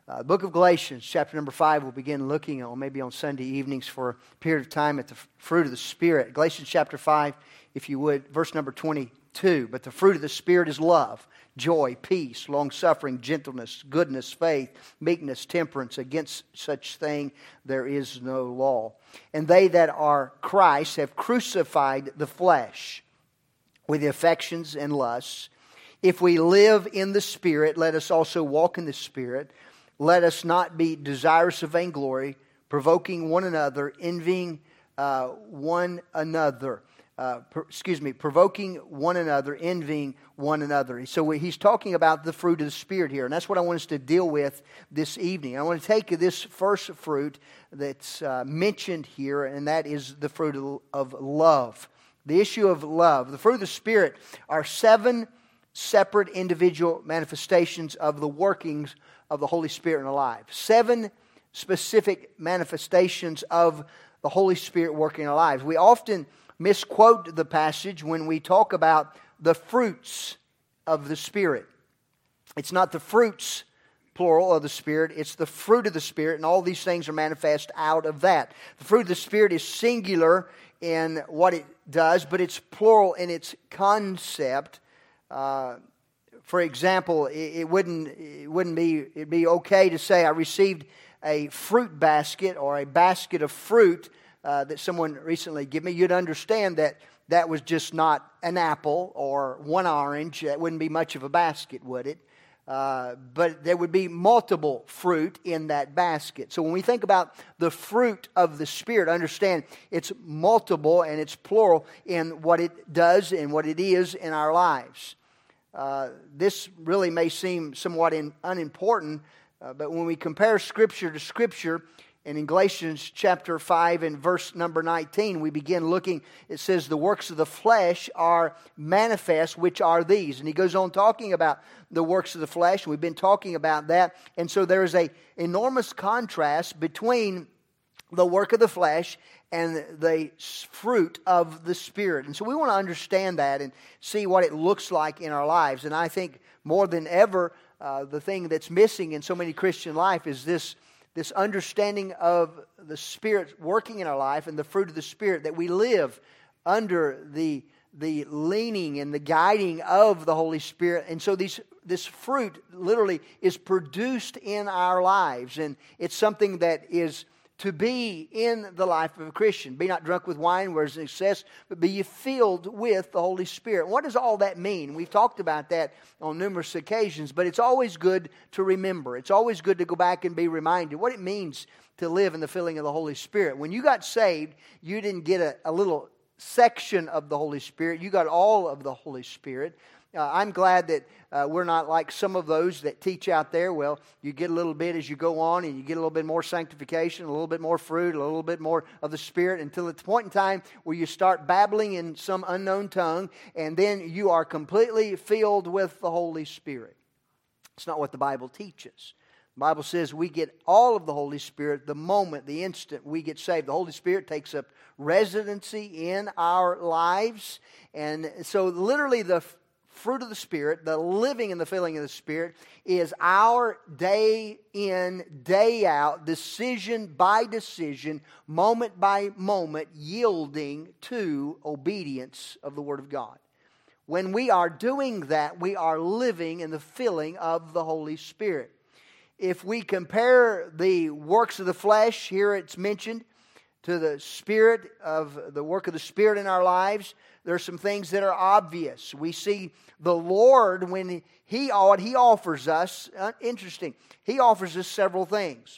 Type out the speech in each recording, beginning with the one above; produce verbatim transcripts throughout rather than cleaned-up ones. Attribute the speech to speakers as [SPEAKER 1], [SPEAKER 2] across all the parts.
[SPEAKER 1] Uh, the book of Galatians, chapter number five, we'll begin looking on maybe on Sunday evenings for a period of time at the f- fruit of the Spirit. Galatians chapter five, if you would, verse number twenty-two. But the fruit of the Spirit is love, joy, peace, long-suffering, gentleness, goodness, faith, meekness, temperance. Against such thing there is no law. And they that are Christ have crucified the flesh with the affections and lusts. If we live in the Spirit, let us also walk in the Spirit. Let us not be desirous of vainglory, provoking one another, envying uh, one another. Uh, per, excuse me, provoking one another, envying one another. So he's talking about the fruit of the Spirit here, and that's what I want us to deal with this evening. I want to take this first fruit that's uh, mentioned here, and that is the fruit of, of love. The issue of love. The fruit of the Spirit are seven separate individual manifestations of the workings of the Holy Spirit in our lives. Seven specific manifestations of the Holy Spirit working in our lives. We often misquote the passage when we talk about the fruits of the Spirit. It's not the fruits, plural, of the Spirit. It's the fruit of the Spirit, and all these things are manifest out of that. The fruit of the Spirit is singular in what it does, but it's plural in its concept. Uh, For example, it wouldn't it wouldn't be it'd be okay to say I received a fruit basket or a basket of fruit uh, that someone recently gave me. You'd understand that that was just not an apple or one orange. That wouldn't be much of a basket, would it? Uh, but there would be multiple fruit in that basket. So when we think about the fruit of the Spirit, understand it's multiple and it's plural in what it does and what it is in our lives. Uh, this really may seem somewhat in, unimportant, uh, but when we compare Scripture to Scripture, and in Galatians chapter five and verse number nineteen, we begin looking, it says, the works of the flesh are manifest, which are these. And he goes on talking about the works of the flesh, and we've been talking about that. And so there is an enormous contrast between the work of the flesh and the fruit of the Spirit. And so we want to understand that and see what it looks like in our lives. And I think more than ever, uh, the thing that's missing in so many Christian life is this, this understanding of the Spirit working in our life and the fruit of the Spirit, that we live under the, the leaning and the guiding of the Holy Spirit. And so these this fruit literally is produced in our lives. And it's something that is to be in the life of a Christian. Be not drunk with wine, where is excess, but be ye filled with the Holy Spirit. What does all that mean? We've talked about that on numerous occasions, but it's always good to remember. It's always good to go back and be reminded what it means to live in the filling of the Holy Spirit. When you got saved, you didn't get a, a little section of the Holy Spirit. You got all of the Holy Spirit. Uh, I'm glad that uh, we're not like some of those that teach out there. Well, you get a little bit as you go on, and you get a little bit more sanctification, a little bit more fruit, a little bit more of the Spirit, until at the point in time where you start babbling in some unknown tongue, and then you are completely filled with the Holy Spirit. It's not what the Bible teaches. The Bible says we get all of the Holy Spirit the moment, the instant we get saved. The Holy Spirit takes up residency in our lives, and so literally the fruit of the Spirit, the living and the filling of the Spirit, is our day in, day out, decision by decision, moment by moment, yielding to obedience of the Word of God. When we are doing that, we are living in the filling of the Holy Spirit. If we compare the works of the flesh, here it's mentioned, to the Spirit of the work of the Spirit in our lives, there are some things that are obvious. We see the Lord, when He, what He offers us, uh, interesting, He offers us several things.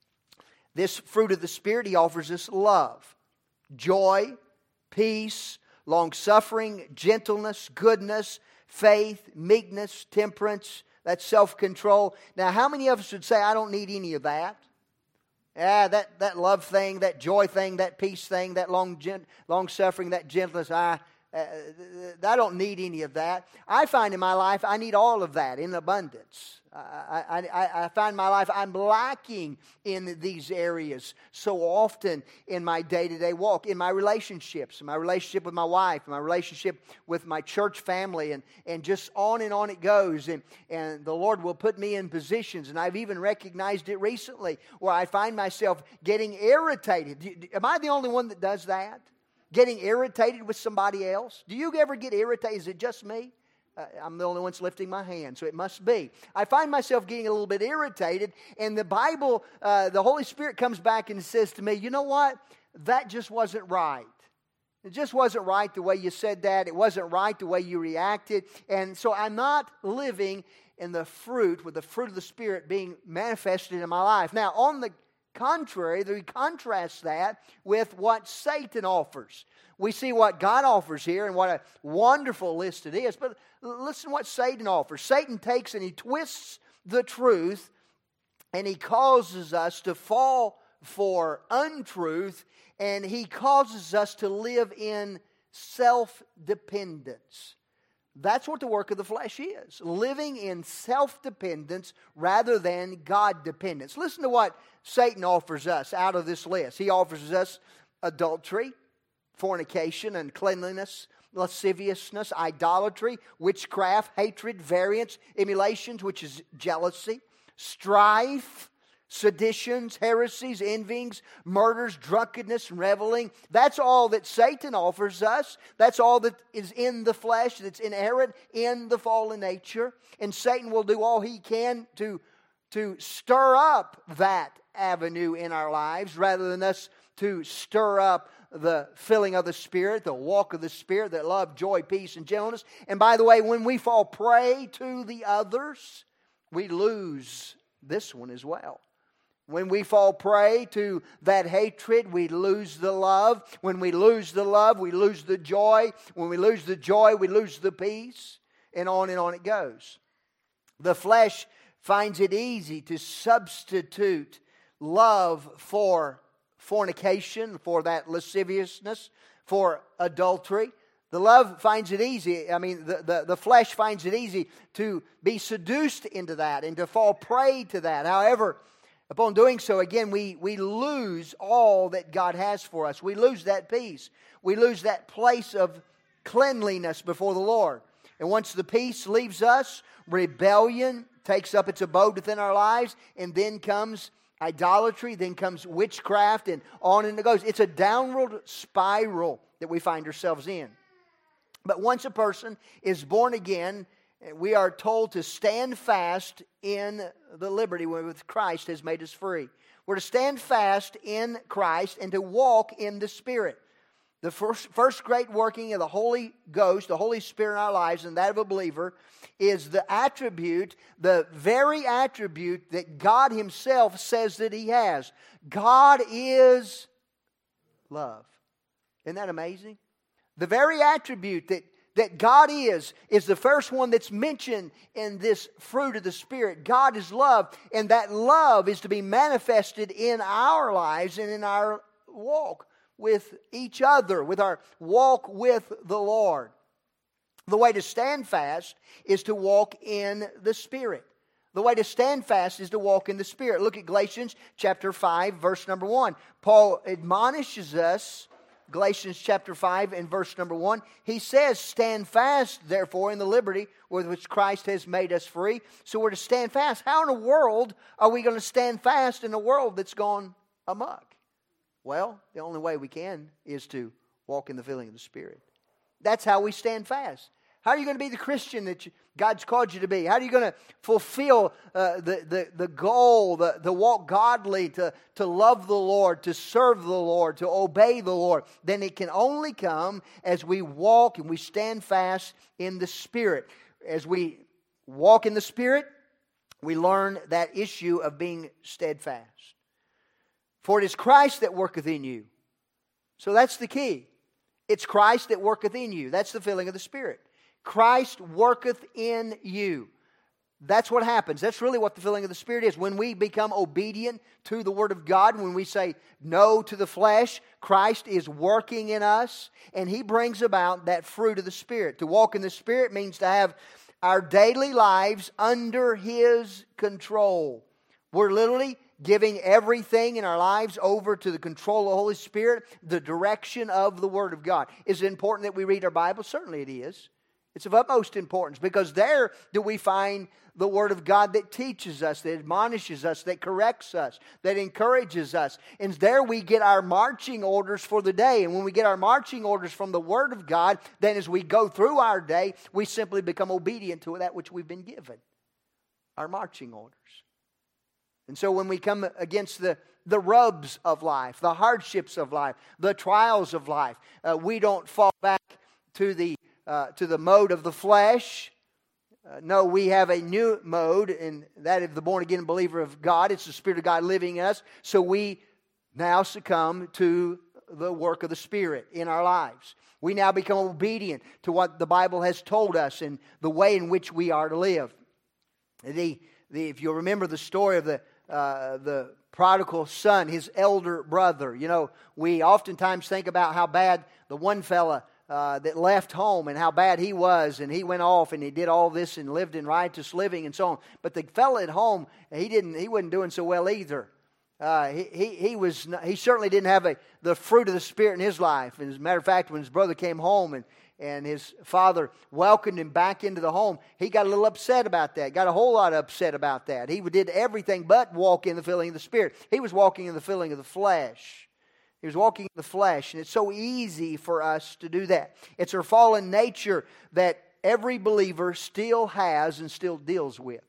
[SPEAKER 1] This fruit of the Spirit, He offers us love, joy, peace, long-suffering, gentleness, goodness, faith, meekness, temperance, that's self-control. Now, how many of us would say, I don't need any of that? Yeah, that, that love thing, that joy thing, that peace thing, that long gen, long suffering, that gentleness, I, uh, I don't need any of that. I find in my life I need all of that in abundance. I, I, I find my life, I'm lacking in these areas so often in my day-to-day walk, in my relationships, in my relationship with my wife, in my relationship with my church family, and, and just on and on it goes. And, and the Lord will put me in positions, and I've even recognized it recently, where I find myself getting irritated. Am I the only one that does that? Getting irritated with somebody else? Do you ever get irritated? Is it just me? Uh, I'm the only one that's lifting my hand, so it must be. I find myself getting a little bit irritated, and the Bible, uh, the Holy Spirit comes back and says to me, you know what? That just wasn't right. It just wasn't right the way you said that. It wasn't right the way you reacted. And so I'm not living in the fruit, with the fruit of the Spirit being manifested in my life. Now, on the contrary, we contrast that with what Satan offers. We see what God offers here, and what a wonderful list it is. But listen to what Satan offers. Satan takes and he twists the truth, and he causes us to fall for untruth, and he causes us to live in self-dependence. That's what the work of the flesh is. Living in self-dependence rather than God-dependence. Listen to what Satan offers us out of this list. He offers us adultery, fornication, uncleanliness, lasciviousness, idolatry, witchcraft, hatred, variance, emulations, which is jealousy, strife, seditions, heresies, envyings, murders, drunkenness, reveling. That's all that Satan offers us. That's all that is in the flesh, that's inherent in the fallen nature. And Satan will do all he can to, to stir up that avenue in our lives, rather than us to stir up the filling of the Spirit, the walk of the Spirit, that love, joy, peace, and gentleness. And by the way, when we fall prey to the others, we lose this one as well. When we fall prey to that hatred, we lose the love. When we lose the love, we lose the joy. When we lose the joy, we lose the peace. And on and on it goes. The flesh finds it easy to substitute love for fornication, for that lasciviousness, for adultery. The love finds it easy, I mean, the, the, the flesh finds it easy to be seduced into that and to fall prey to that. However, upon doing so, again, we, we lose all that God has for us. We lose that peace. We lose that place of cleanliness before the Lord. And once the peace leaves us, rebellion takes up its abode within our lives, and then comes idolatry, then comes witchcraft, and on and it goes. It's a downward spiral that we find ourselves in. But once a person is born again, we are told to stand fast in the liberty with Christ has made us free. We're to stand fast in Christ and to walk in the Spirit. The first, first great working of the Holy Ghost, the Holy Spirit in our lives, and that of a believer, is the attribute, the very attribute that God Himself says that He has. God is love. Isn't that amazing? The very attribute that, that God is, is the first one that's mentioned in this fruit of the Spirit. God is love, and that love is to be manifested in our lives and in our walk with each other, with our walk with the Lord. The way to stand fast is to walk in the Spirit. The way to stand fast is to walk in the Spirit. Look at Galatians chapter five, verse number one. Paul admonishes us, Galatians chapter five and verse number one. He says, stand fast, therefore, in the liberty with which Christ has made us free. So we're to stand fast. How in the world are we going to stand fast in a world that's gone amok? Well, the only way we can is to walk in the filling of the Spirit. That's how we stand fast. How are you going to be the Christian that you, God's called you to be? How are you going to fulfill uh, the, the, the goal, the, the walk godly, to, to love the Lord, to serve the Lord, to obey the Lord? Then it can only come as we walk and we stand fast in the Spirit. As we walk in the Spirit, we learn that issue of being steadfast. For it is Christ that worketh in you. So that's the key. It's Christ that worketh in you. That's the filling of the Spirit. Christ worketh in you. That's what happens. That's really what the filling of the Spirit is. When we become obedient to the Word of God, when we say no to the flesh, Christ is working in us, and He brings about that fruit of the Spirit. To walk in the Spirit means to have our daily lives under His control. We're literally giving everything in our lives over to the control of the Holy Spirit, the direction of the Word of God. Is it important that we read our Bible? Certainly it is. It's of utmost importance, because there do we find the Word of God that teaches us, that admonishes us, that corrects us, that encourages us. And there we get our marching orders for the day. And when we get our marching orders from the Word of God, then as we go through our day, we simply become obedient to that which we've been given. Our marching orders. And so when we come against the, the rubs of life, the hardships of life, the trials of life, uh, we don't fall back to the uh, to the mode of the flesh. Uh, no, we have a new mode, and that is the born-again believer of God. It's the Spirit of God living in us. So we now succumb to the work of the Spirit in our lives. We now become obedient to what the Bible has told us and the way in which we are to live. The, the, if you'll remember the story of the Uh, the prodigal son, his elder brother. You know, we oftentimes think about how bad the one fella uh, that left home and how bad he was, and he went off and he did all this and lived in riotous living and so on. But the fella at home, he didn't. He wasn't doing so well either. Uh, he, he he was he certainly didn't have a, the fruit of the Spirit in his life. And as a matter of fact, when his brother came home and And his father welcomed him back into the home, he got a little upset about that. Got a whole lot upset about that. He did everything but walk in the filling of the Spirit. He was walking in the filling of the flesh. He was walking in the flesh. And it's so easy for us to do that. It's our fallen nature that every believer still has and still deals with.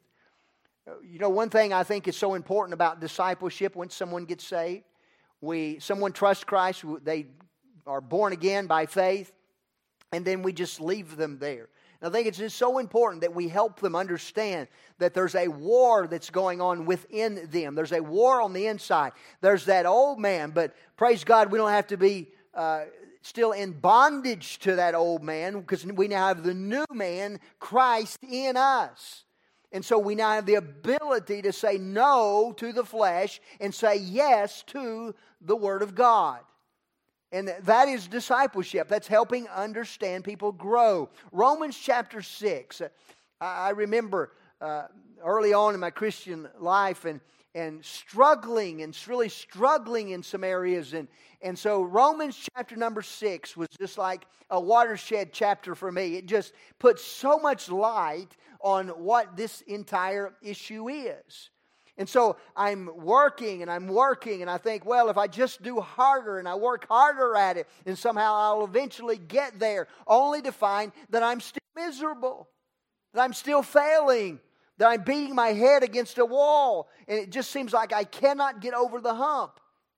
[SPEAKER 1] You know, one thing I think is so important about discipleship when someone gets saved, we someone trusts Christ, they are born again by faith, and then we just leave them there. And I think it's just so important that we help them understand that there's a war that's going on within them. There's a war on the inside. There's that old man, but praise God, we don't have to be uh, still in bondage to that old man, because we now have the new man, Christ, in us. And so we now have the ability to say no to the flesh and say yes to the Word of God. And that is discipleship. That's helping understand people grow. Romans chapter six. I remember uh, early on in my Christian life and, and struggling and really struggling in some areas. And, and so Romans chapter number six was just like a watershed chapter for me. It just put so much light on what this entire issue is. And so I'm working and I'm working and I think, well, if I just do harder and I work harder at it, and somehow I'll eventually get there, only to find that I'm still miserable, that I'm still failing, that I'm beating my head against a wall, and it just seems like I cannot get over the hump.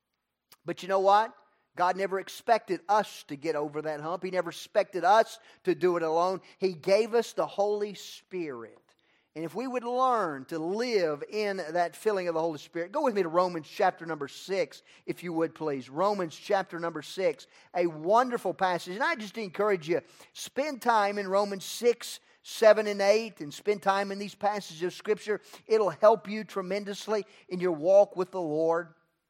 [SPEAKER 1] But you know what? God never expected us to get over that hump. He never expected us to do it alone. He gave us the Holy Spirit. And if we would learn to live in that filling of the Holy Spirit, go with me to Romans chapter number six, if you would please. Romans chapter number six, a wonderful passage. And I just encourage you, spend time in Romans six, seven, and eight, and spend time in these passages of Scripture. It'll help you tremendously in your walk with the Lord.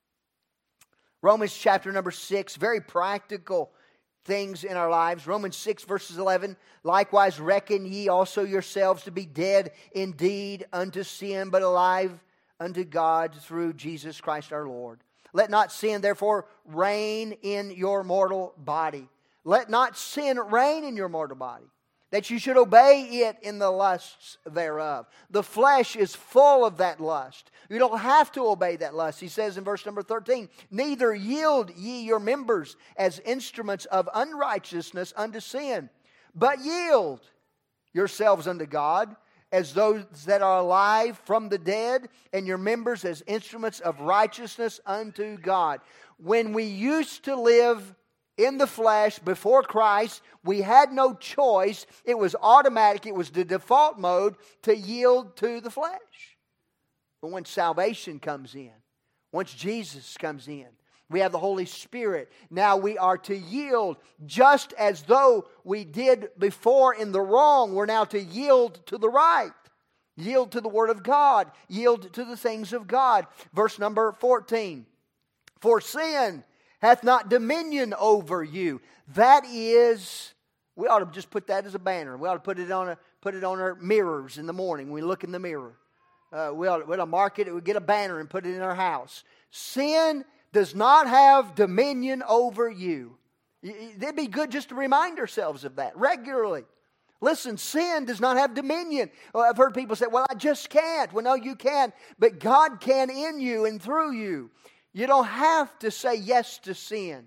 [SPEAKER 1] Romans chapter number six, very practical things in our lives. Romans six verses eleven, likewise reckon ye also yourselves to be dead indeed unto sin, but alive unto God through Jesus Christ our Lord. Let not sin therefore reign in your mortal body. Let not sin reign in your mortal body, that you should obey it in the lusts thereof. The flesh is full of that lust. You don't have to obey that lust. He says in verse number thirteen, neither yield ye your members as instruments of unrighteousness unto sin, but yield yourselves unto God as those that are alive from the dead, and your members as instruments of righteousness unto God. When we used to live in the flesh before Christ, we had no choice. It was automatic. It was the default mode to yield to the flesh. But when salvation comes in, once Jesus comes in, we have the Holy Spirit. Now we are to yield just as though we did before in the wrong. We're now to yield to the right. Yield to the Word of God. Yield to the things of God. Verse number fourteen. For sin hath not dominion over you. That is, we ought to just put that as a banner. We ought to put it on a put it on our mirrors in the morning when we look in the mirror. Uh, we'll, we'll mark it, we'll get a banner and put it in our house. Sin does not have dominion over you. It'd be good just to remind ourselves of that regularly. Listen, sin does not have dominion. Well, I've heard people say, well, I just can't. Well, no, you can. But God can in you and through you. You don't have to say yes to sin.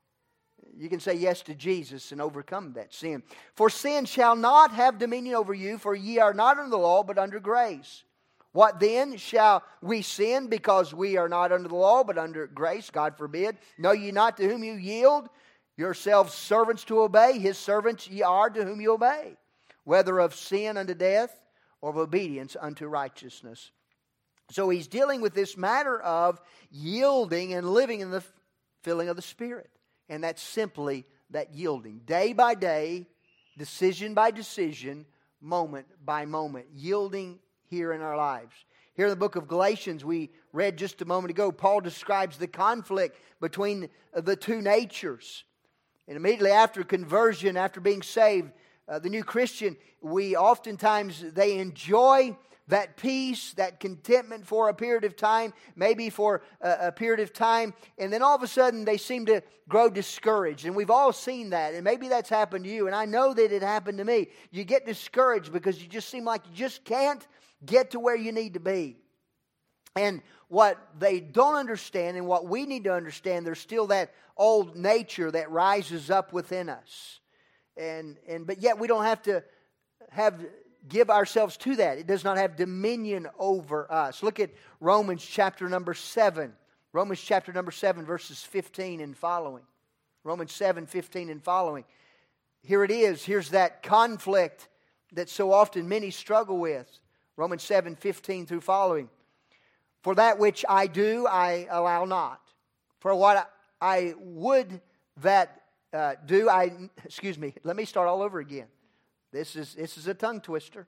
[SPEAKER 1] You can say yes to Jesus and overcome that sin. For sin shall not have dominion over you, for ye are not under the law, but under grace. What then? Shall we sin because we are not under the law, but under grace? God forbid. Know ye not to whom you yield yourselves servants to obey? His servants ye are to whom you obey, whether of sin unto death or of obedience unto righteousness. So he's dealing with this matter of yielding and living in the filling of the Spirit. And that's simply that yielding. Day by day, decision by decision, moment by moment. Yielding here in our lives. Here in the book of Galatians, we read just a moment ago, Paul describes the conflict between the two natures. And immediately after conversion, after being saved, uh, the new Christian, we oftentimes, they enjoy that peace, that contentment for a period of time, maybe for a, a period of time, and then all of a sudden they seem to grow discouraged. And we've all seen that, and maybe that's happened to you, and I know that it happened to me. You get discouraged because you just seem like you just can't get to where you need to be. And what they don't understand and what we need to understand, there's still that old nature that rises up within us. And and but yet we don't have to have give ourselves to that. It does not have dominion over us. Look at Romans chapter number seven. Romans chapter number seven, verses fifteen and following. Romans seven, fifteen and following. Here it is. Here's that conflict that so often many struggle with. Romans seven, fifteen through following. For that which I do, I allow not. For what I would that uh, do, I, excuse me, let me start all over again. This is, this is a tongue twister.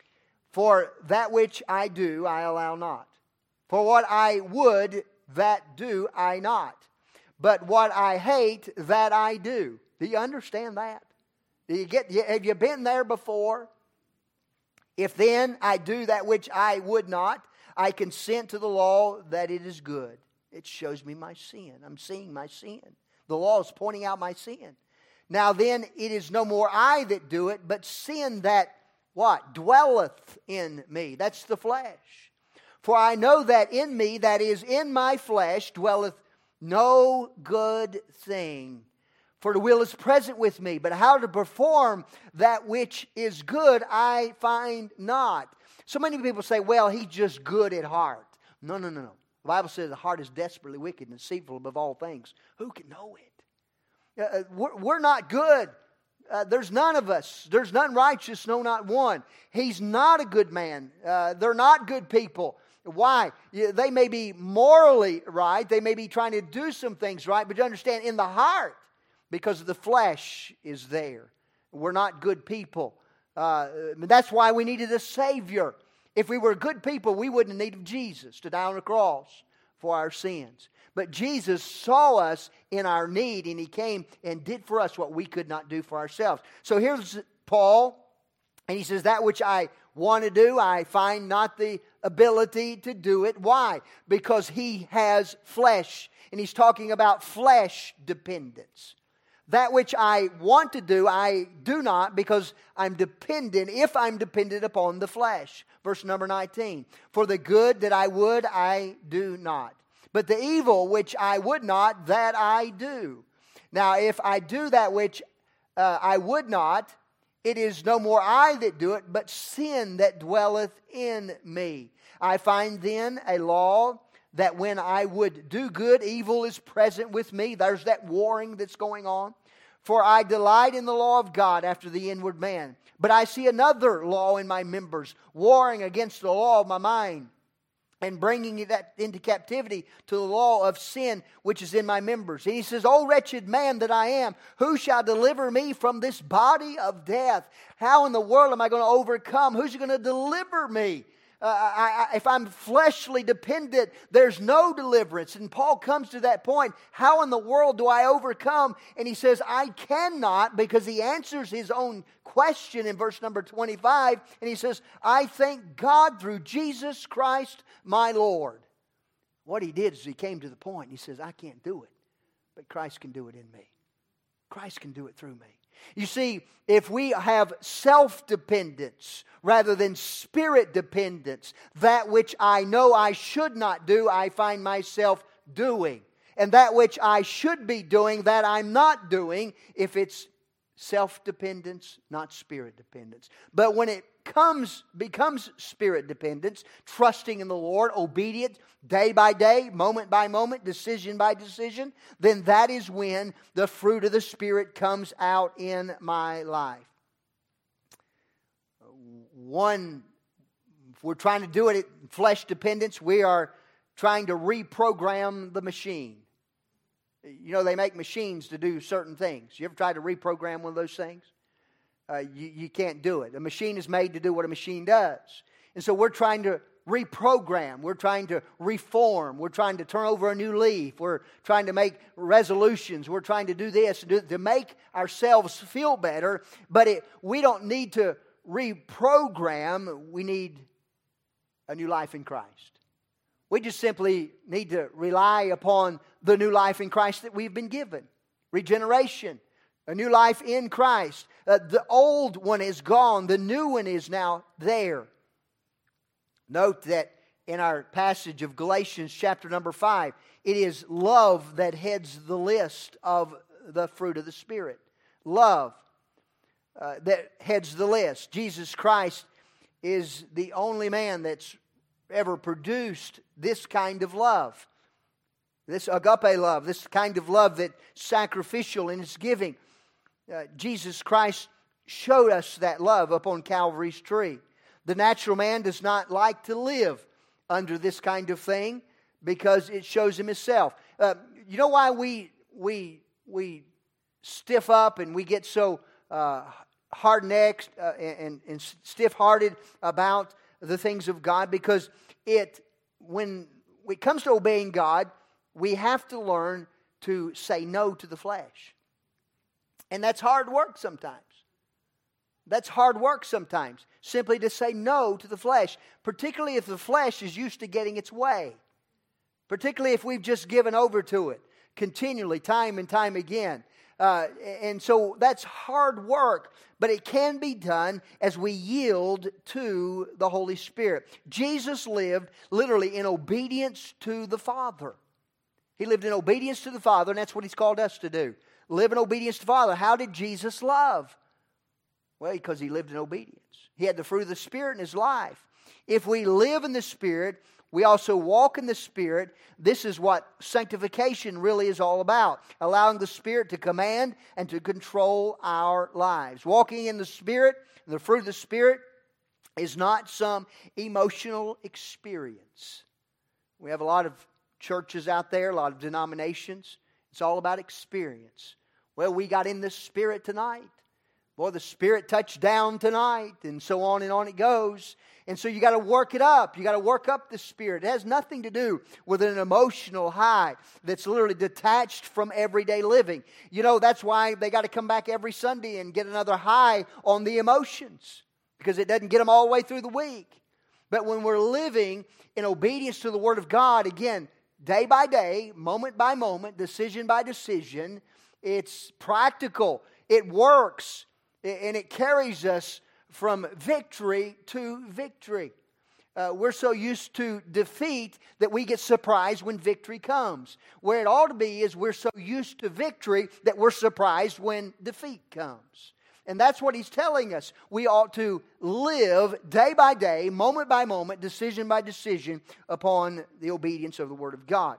[SPEAKER 1] For that which I do, I allow not. For what I would that do, I not. But what I hate, that I do. Do you understand that? Do you get? Have you been there before? If then I do that which I would not, I consent to the law that it is good. It shows me my sin. I'm seeing my sin. The law is pointing out my sin. Now then, it is no more I that do it, but sin that, what? Dwelleth in me. That's the flesh. For I know that in me, that is in my flesh, dwelleth no good thing. For the will is present with me, but how to perform that which is good I find not. So many people say, well, he's just good at heart. No, no, no, no. The Bible says the heart is desperately wicked and deceitful above all things. Who can know it? Uh, we're, we're not good. Uh, there's none of us. There's none righteous, no, not one. He's not a good man. Uh, they're not good people. Why? They may be morally right. They may be trying to do some things right. But you understand, in the heart, because the flesh is there. We're not good people. Uh, that's why we needed a Savior. If we were good people, we wouldn't need Jesus to die on the cross for our sins. But Jesus saw us in our need, and He came and did for us what we could not do for ourselves. So here's Paul, and he says, that which I want to do, I find not the ability to do it. Why? Because he has flesh, and he's talking about flesh dependence. That which I want to do, I do not, because I'm dependent, if I'm dependent upon the flesh. Verse number nineteen. For the good that I would, I do not. But the evil which I would not, that I do. Now, if I do that which uh, I would not, it is no more I that do it, but sin that dwelleth in me. I find then a law that when I would do good, evil is present with me. There's that warring that's going on. For I delight in the law of God after the inward man. But I see another law in my members, warring against the law of my mind, and bringing that into captivity to the law of sin which is in my members. And he says, O wretched man that I am, who shall deliver me from this body of death? How in the world am I going to overcome? Who's going to deliver me uh, I, I, if I'm fleshly dependent, there's no deliverance. And Paul comes to that point. How in the world do I overcome? And he says, I cannot, because he answers his own question in verse number twenty-five. And he says, I thank God through Jesus Christ my Lord. What he did is he came to the point. He says, I can't do it, but Christ can do it in me. Christ can do it through me. You see, if we have self-dependence rather than spirit dependence, that which I know I should not do, I find myself doing. And that which I should be doing, that I'm not doing, if it's self-dependence, not spirit dependence. But when it comes, becomes spirit dependence, trusting in the Lord, obedient day by day, moment by moment, decision by decision, then that is when the fruit of the Spirit comes out in my life. One, if we're trying to do it at flesh dependence, we are trying to reprogram the machine. You know, they make machines to do certain things. You ever tried to reprogram one of those things? Uh, you, you can't do it. A machine is made to do what a machine does. And so we're trying to reprogram. We're trying to reform. We're trying to turn over a new leaf. We're trying to make resolutions. We're trying to do this do, to make ourselves feel better. But it, we don't need to reprogram. We need a new life in Christ. We just simply need to rely upon the new life in Christ that we've been given. Regeneration. A new life in Christ. Uh, the old one is gone. The new one is now there. Note that in our passage of Galatians chapter number five, it is love that heads the list of the fruit of the Spirit. Love uh, that heads the list. Jesus Christ is the only man that's ever produced this kind of love. This agape love, this kind of love that's sacrificial in its giving. Uh, Jesus Christ showed us that love upon Calvary's tree. The natural man does not like to live under this kind of thing because it shows him himself. Uh, you know why we we we stiff up and we get so uh, hard-necked uh, and, and stiff-hearted about the things of God? Because it when it comes to obeying God, we have to learn to say no to the flesh. And that's hard work sometimes. That's hard work sometimes. Simply to say no to the flesh. Particularly if the flesh is used to getting its way. Particularly if we've just given over to it. Continually, time and time again. Uh, and so that's hard work. But it can be done as we yield to the Holy Spirit. Jesus lived literally in obedience to the Father. He lived in obedience to the Father, and that's what He's called us to do. Live in obedience to the Father. How did Jesus love? Well, because He lived in obedience. He had the fruit of the Spirit in His life. If we live in the Spirit, we also walk in the Spirit. This is what sanctification really is all about. Allowing the Spirit to command and to control our lives. Walking in the Spirit, the fruit of the Spirit, is not some emotional experience. We have a lot of churches out there, a lot of denominations. It's all about experience. Well, we got in the Spirit tonight. Boy, the Spirit touched down tonight, and so on and on it goes. And so you got to work it up. You got to work up the Spirit. It has nothing to do with an emotional high that's literally detached from everyday living. You know, that's why they got to come back every Sunday and get another high on the emotions, because it doesn't get them all the way through the week. But when we're living in obedience to the Word of God, again, day by day, moment by moment, decision by decision, it's practical. It works. And it carries us from victory to victory. Uh, we're so used to defeat that we get surprised when victory comes. Where it ought to be is we're so used to victory that we're surprised when defeat comes. And that's what he's telling us. We ought to live day by day, moment by moment, decision by decision upon the obedience of the Word of God.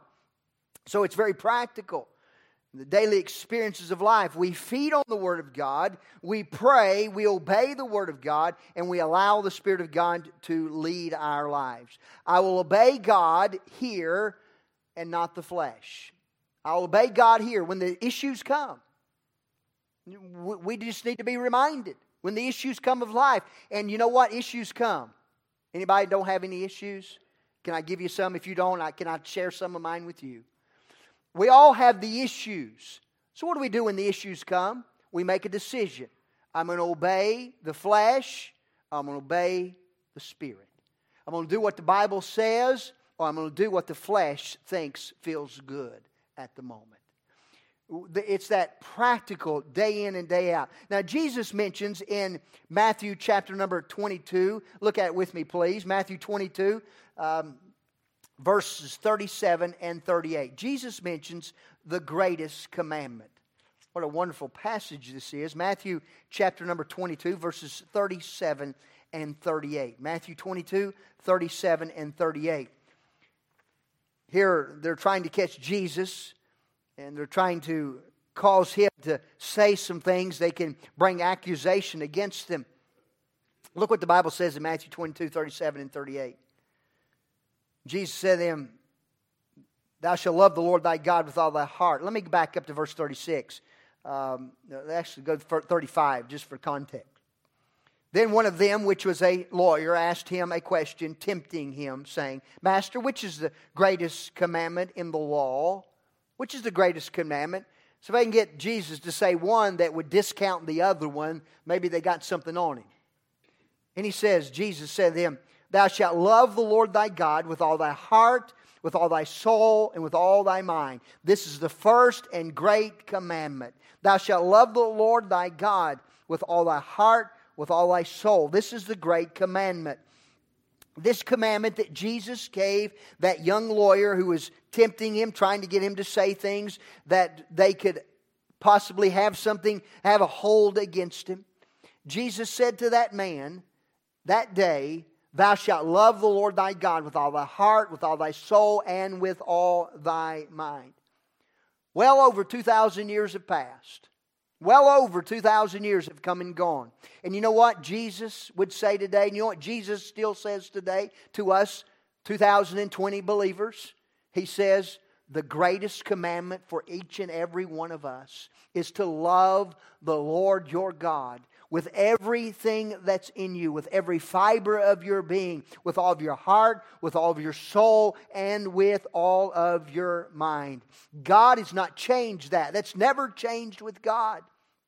[SPEAKER 1] So it's very practical. The daily experiences of life. We feed on the Word of God. We pray. We obey the Word of God. And we allow the Spirit of God to lead our lives. I will obey God here and not the flesh. I'll obey God here when the issues come. We just need to be reminded when the issues come of life. And you know what? Issues come. Anybody don't have any issues? Can I give you some? If you don't, I, can I share some of mine with you? We all have the issues. So what do we do when the issues come? We make a decision. I'm going to obey the flesh. I'm going to obey the Spirit. I'm going to do what the Bible says, or I'm going to do what the flesh thinks feels good at the moment. It's that practical day in and day out. Now, Jesus mentions in Matthew chapter number twenty-two, look at it with me, please. Matthew twenty-two, um, verses thirty-seven and thirty-eight. Jesus mentions the greatest commandment. What a wonderful passage this is. Matthew chapter number twenty-two, verses thirty-seven and thirty-eight. Matthew twenty-two, thirty-seven and thirty-eight. Here they're trying to catch Jesus, and they're trying to cause Him to say some things. They can bring accusation against Him. Look what the Bible says in Matthew twenty-two, thirty-seven and thirty-eight. Jesus said to them, Thou shalt love the Lord thy God with all thy heart. Let me back up to verse thirty-six. Um, actually, go to thirty-five, just for context. Then one of them, which was a lawyer, asked Him a question, tempting Him, saying, Master, which is the greatest commandment in the law? Which is the greatest commandment? So if I can get Jesus to say one that would discount the other one, maybe they got something on Him. And He says, Jesus said to him, Thou shalt love the Lord thy God with all thy heart, with all thy soul, and with all thy mind. This is the first and great commandment. Thou shalt love the Lord thy God with all thy heart, with all thy soul. This is the great commandment. This commandment that Jesus gave that young lawyer who was tempting Him, trying to get Him to say things that they could possibly have something, have a hold against Him. Jesus said to that man that day, Thou shalt love the Lord thy God with all thy heart, with all thy soul, and with all thy mind. Well over two thousand years have passed. Well over two thousand years have come and gone. And you know what Jesus would say today? And you know what Jesus still says today to us, two thousand twenty believers? He says, the greatest commandment for each and every one of us is to love the Lord your God with everything that's in you, with every fiber of your being, with all of your heart, with all of your soul, and with all of your mind. God has not changed that. That's never changed with God.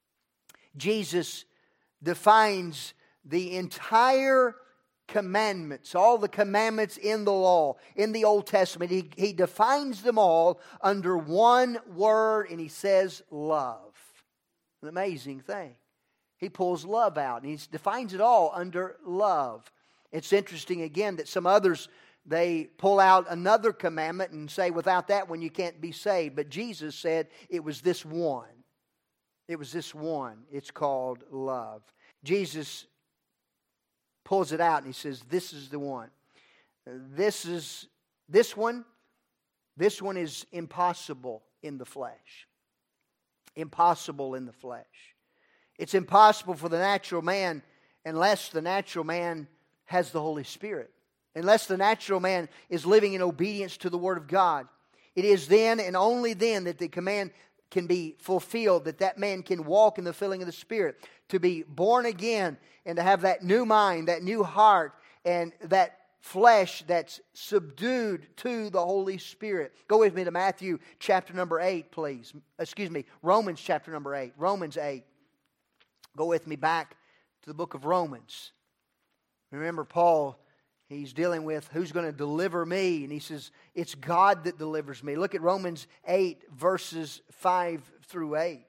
[SPEAKER 1] Jesus defines the entire commandments, all the commandments in the law, in the Old Testament. He, he defines them all under one word, and He says love. An amazing thing. He pulls love out, and He defines it all under love. It's interesting, again, that some others, they pull out another commandment and say, without that one you can't be saved. But Jesus said it was this one. It was this one. It's called love. Jesus pulls it out and He says, this is the one. This is, this one, this one is impossible in the flesh. Impossible in the flesh. It's impossible for the natural man unless the natural man has the Holy Spirit. Unless the natural man is living in obedience to the Word of God. It is then and only then that the command can be fulfilled, that that man can walk in the filling of the Spirit, to be born again and to have that new mind, that new heart, and that flesh that's subdued to the Holy Spirit. Go with me to Matthew chapter number eight, please. Excuse me, Romans chapter number eight. Romans eight. Go with me back to the book of Romans. Remember, Paul, he's dealing with who's going to deliver me. And he says, it's God that delivers me. Look at Romans eight, verses five through eight.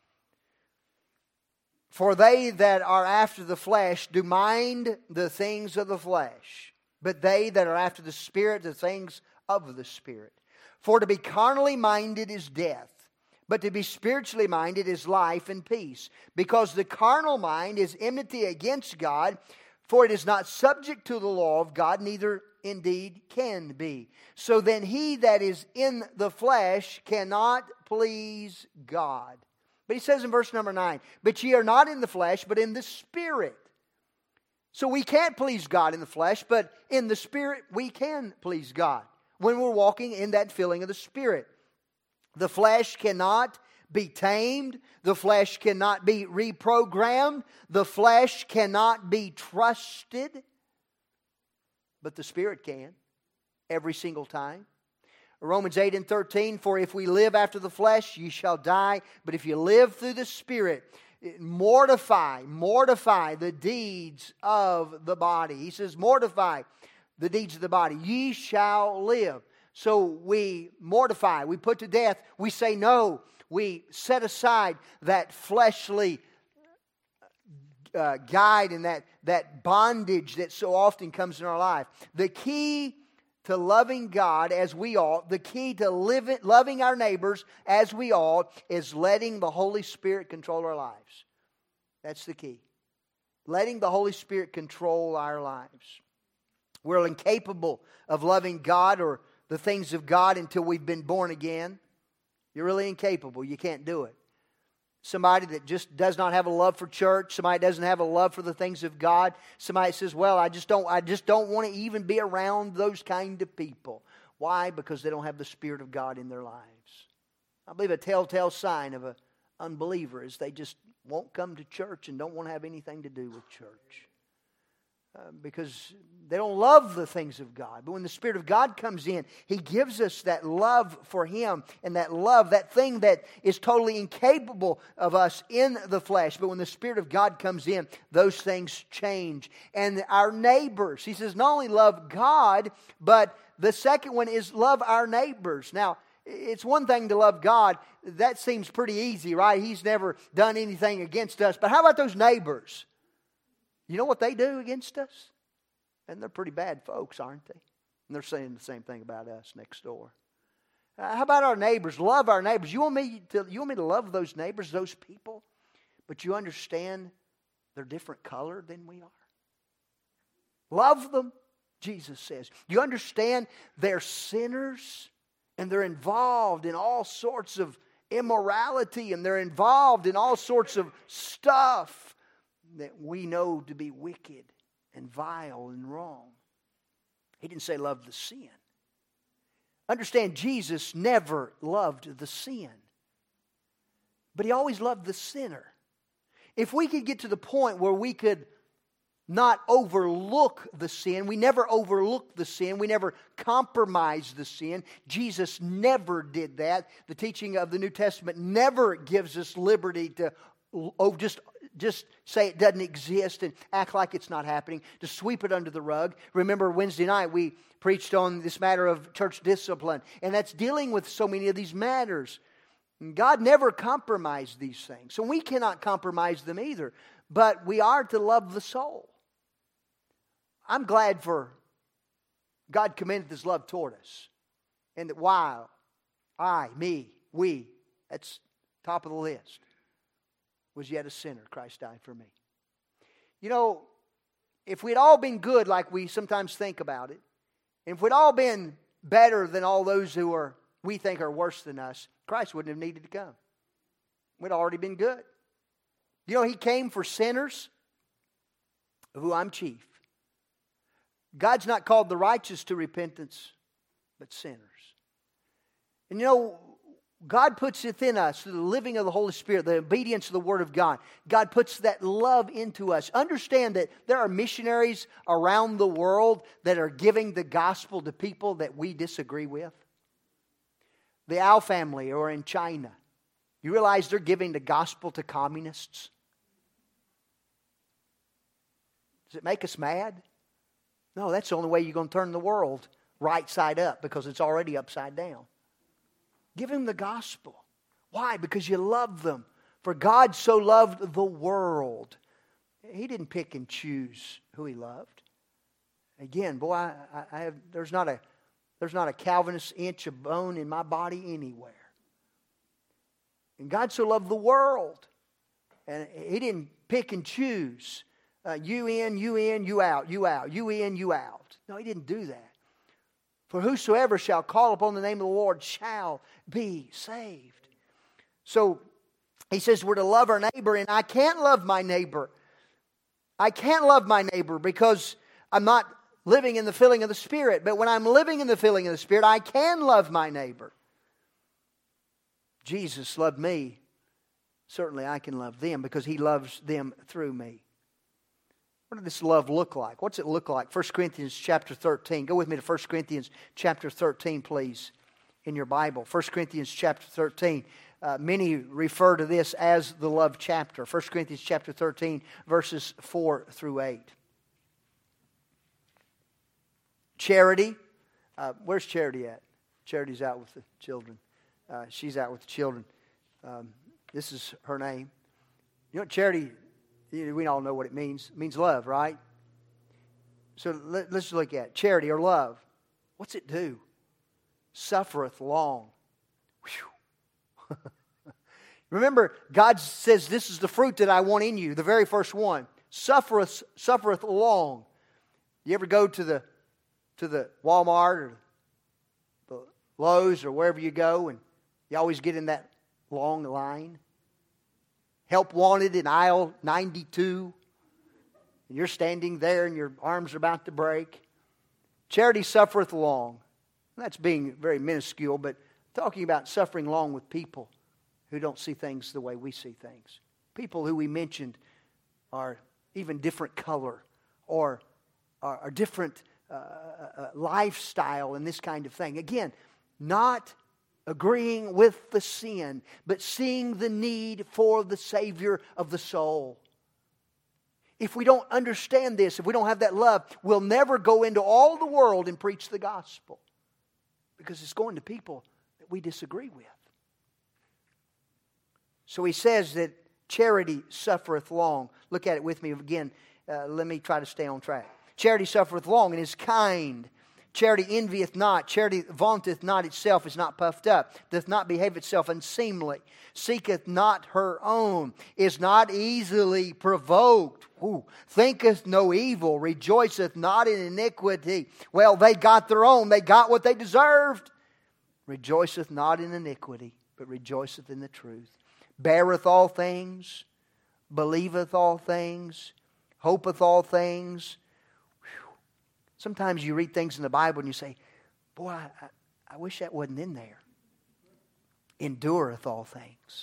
[SPEAKER 1] For they that are after the flesh do mind the things of the flesh, but they that are after the Spirit, the things of the Spirit. For to be carnally minded is death, but to be spiritually minded is life and peace. Because the carnal mind is enmity against God, for it is not subject to the law of God, neither indeed can be. So then he that is in the flesh cannot please God. But he says in verse number nine, but ye are not in the flesh, but in the Spirit. So we can't please God in the flesh, but in the Spirit we can please God when we're walking in that filling of the Spirit. The flesh cannot be tamed. The flesh cannot be reprogrammed. The flesh cannot be trusted. but the Spirit can every single time. Romans eight and thirteen, for if we live after the flesh, ye shall die. But if you live through the Spirit, mortify, mortify the deeds of the body. He says, mortify the deeds of the body. Ye shall live. So we mortify, we put to death, we say no. We set aside that fleshly uh, guide and that, that bondage that so often comes in our life. The key to loving God as we ought, the key to living, loving our neighbors as we ought, is letting the Holy Spirit control our lives. That's the key. Letting the Holy Spirit control our lives. We're incapable of loving God or the things of God until we've been born again. You're really incapable. You can't do it. Somebody that just does not have a love for church, somebody that doesn't have a love for the things of God, somebody that says, well, I just don't I just don't want to even be around those kind of people. Why? Because they don't have the Spirit of God in their lives. I believe a telltale sign of an unbeliever is they just won't come to church and don't want to have anything to do with church. Uh, because they don't love the things of God. But when the Spirit of God comes in, He gives us that love for Him and that love, that thing that is totally incapable of us in the flesh. But when the Spirit of God comes in, those things change. And our neighbors, He says, not only love God, but the second one is love our neighbors. Now, it's one thing to love God. That seems pretty easy, right? He's never done anything against us. But how about those neighbors? You know what they do against us? And they're pretty bad folks, aren't they? And they're saying the same thing about us next door. Uh, how about our neighbors? Love our neighbors. You want me to, you want me to love those neighbors, those people? But you understand they're different color than we are. Love them, Jesus says. You understand they're sinners and they're involved in all sorts of immorality and they're involved in all sorts of stuff that we know to be wicked and vile and wrong. He didn't say love the sin. Understand, Jesus never loved the sin. But He always loved the sinner. If we could get to the point where we could not overlook the sin, we never overlook the sin, we never compromise the sin. Jesus never did that. The teaching of the New Testament never gives us liberty to oh, just Just say it doesn't exist and act like it's not happening. To sweep it under the rug. Remember Wednesday night we preached on this matter of church discipline. And that's dealing with so many of these matters. God never compromised these things. So we cannot compromise them either. But we are to love the soul. I'm glad for God commended His love toward us. And that while I, me, we, that's top of the list, was yet a sinner, Christ died for me. You know, if we'd all been good like we sometimes think about it, and if we'd all been better than all those who are we think are worse than us, Christ wouldn't have needed to come. We'd already been good. You know, He came for sinners, of who I'm chief. God's not called the righteous to repentance, but sinners. And you know, God puts within us, through the living of the Holy Spirit, the obedience to the Word of God, God puts that love into us. Understand that there are missionaries around the world that are giving the gospel to people that we disagree with. The Ao family are in China. You realize they're giving the gospel to communists? Does it make us mad? No, that's the only way you're going to turn the world right side up, because it's already upside down. Give them the gospel. Why? Because you love them. For God so loved the world. He didn't pick and choose who He loved. Again, boy, I, I have, there's not a there's not a Calvinist inch of bone in my body anywhere. And God so loved the world. And He didn't pick and choose. Uh, you in, you in, you out, you out, you in, you out. No, He didn't do that. For whosoever shall call upon the name of the Lord shall be saved. So He says we're to love our neighbor, and I can't love my neighbor. I can't love my neighbor because I'm not living in the filling of the Spirit. But when I'm living in the filling of the Spirit, I can love my neighbor. Jesus loved me. Certainly I can love them because He loves them through me. What does this love look like? What's it look like? First Corinthians chapter thirteen. Go with me to First Corinthians chapter thirteen, please, in your Bible. First Corinthians chapter thirteen. Uh, many refer to this as the love chapter. First Corinthians chapter thirteen, verses four through eight. Charity. Uh, where's Charity at? Charity's out with the children. Uh, she's out with the children. Um, this is her name. You know, Charity, we all know what it means. It means love, right? So let, let's look at it. Charity or love. What's it do? Suffereth long. Whew. Remember, God says this is the fruit that I want in you, the very first one. Suffereth, suffereth long. You ever go to the to the Walmart or the Lowe's or wherever you go, and you always get in that long line? Help wanted in aisle ninety-two. And you're standing there and your arms are about to break. Charity suffereth long. That's being very minuscule, but talking about suffering long with people who don't see things the way we see things. People who we mentioned are even different color or are, are different uh, uh, lifestyle and this kind of thing. Again, not agreeing with the sin, but seeing the need for the Savior of the soul. If we don't understand this, if we don't have that love, we'll never go into all the world and preach the gospel. Because it's going to people that we disagree with. So he says that charity suffereth long. Look at it with me again. Uh, let me try to stay on track. Charity suffereth long and is kind. Charity envieth not. Charity vaunteth not itself, is not puffed up, doth not behave itself unseemly, seeketh not her own, is not easily provoked, Ooh. thinketh no evil, rejoiceth not in iniquity. Well, they got their own. They got what they deserved. Rejoiceth not in iniquity, but rejoiceth in the truth. Beareth all things, believeth all things, hopeth all things. Whew. Sometimes you read things in the Bible and you say, boy, I, I wish that wasn't in there. Endureth all things.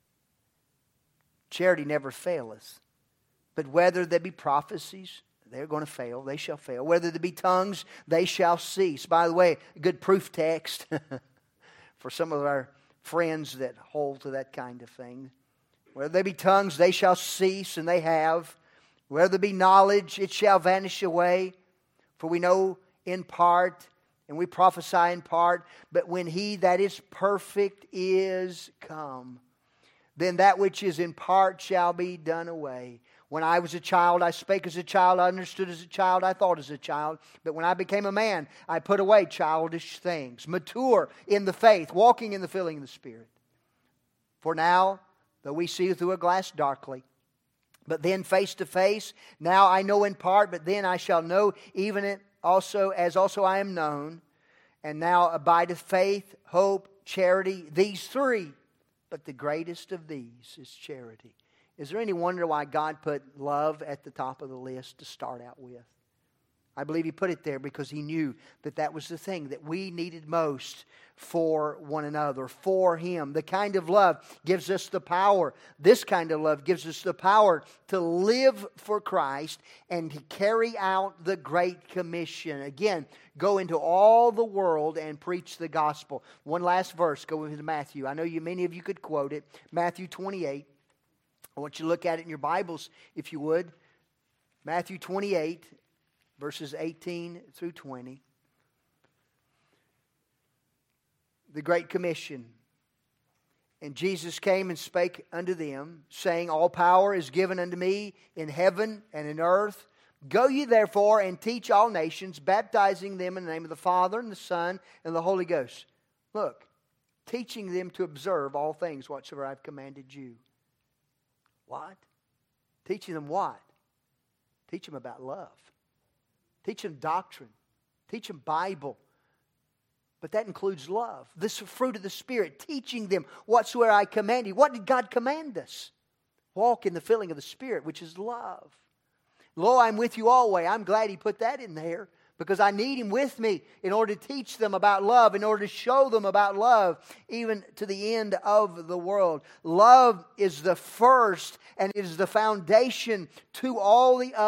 [SPEAKER 1] Charity never faileth. But whether there be prophecies, they're going to fail. They shall fail. Whether there be tongues, they shall cease. By the way, a good proof text for some of our friends that hold to that kind of thing. Whether there be tongues, they shall cease, and they have. Whether there be knowledge, it shall vanish away. For we know in part, and we prophesy in part. But when He that is perfect is come, then that which is in part shall be done away. When I was a child, I spake as a child, I understood as a child, I thought as a child. But when I became a man, I put away childish things. Mature in the faith, walking in the filling of the Spirit. For now, though we see through a glass darkly, but then face to face, now I know in part, but then I shall know even also as also I am known. And now abideth faith, hope, charity, these three. But the greatest of these is charity. Is there any wonder why God put love at the top of the list to start out with? I believe He put it there because He knew that that was the thing that we needed most for one another, for Him. The kind of love gives us the power. This kind of love gives us the power to live for Christ and to carry out the Great Commission. Again, go into all the world and preach the gospel. One last verse, go into Matthew. I know you, many of you could quote it. Matthew twenty-eight. I want you to look at it in your Bibles, if you would. Matthew twenty-eight, verses eighteen through twenty. The Great Commission. And Jesus came and spake unto them, saying, all power is given unto me in heaven and in earth. Go ye therefore and teach all nations, baptizing them in the name of the Father and the Son and the Holy Ghost. Look, teaching them to observe all things whatsoever I've commanded you. What? Teaching them what? Teach them about love. Teach them doctrine. Teach them Bible. But that includes love. This fruit of the Spirit. Teaching them whatsoever I command you. What did God command us? Walk in the filling of the Spirit, which is love. Lo, I'm with you always. I'm glad He put that in there. Because I need Him with me in order to teach them about love, in order to show them about love, even to the end of the world. Love is the first and it is the foundation to all the other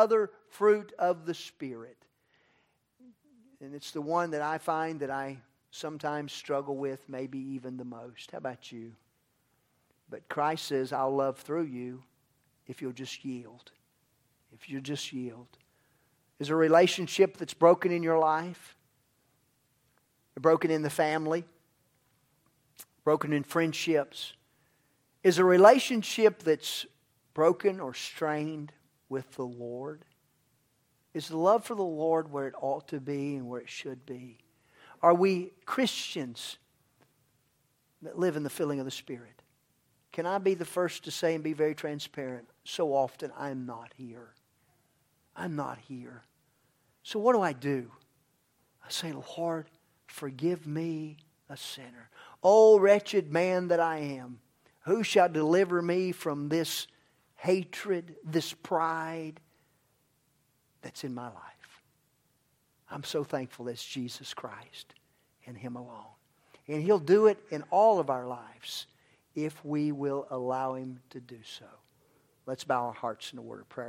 [SPEAKER 1] fruit of the Spirit. And it's the one that I find that I sometimes struggle with, maybe even the most. How about you? But Christ says, I'll love through you if you'll just yield. If you'll just yield. Is there a relationship that's broken in your life? Broken in the family? Broken in friendships? Is a relationship that's broken or strained with the Lord? Is the love for the Lord where it ought to be and where it should be? Are we Christians that live in the filling of the Spirit? Can I be the first to say and be very transparent? So often I'm not here. I'm not here. So what do I do? I say, Lord, forgive me, a sinner. O wretched man that I am, who shall deliver me from this hatred, this pride that's in my life? I'm so thankful that's Jesus Christ and Him alone. And He'll do it in all of our lives if we will allow Him to do so. Let's bow our hearts in a word of prayer.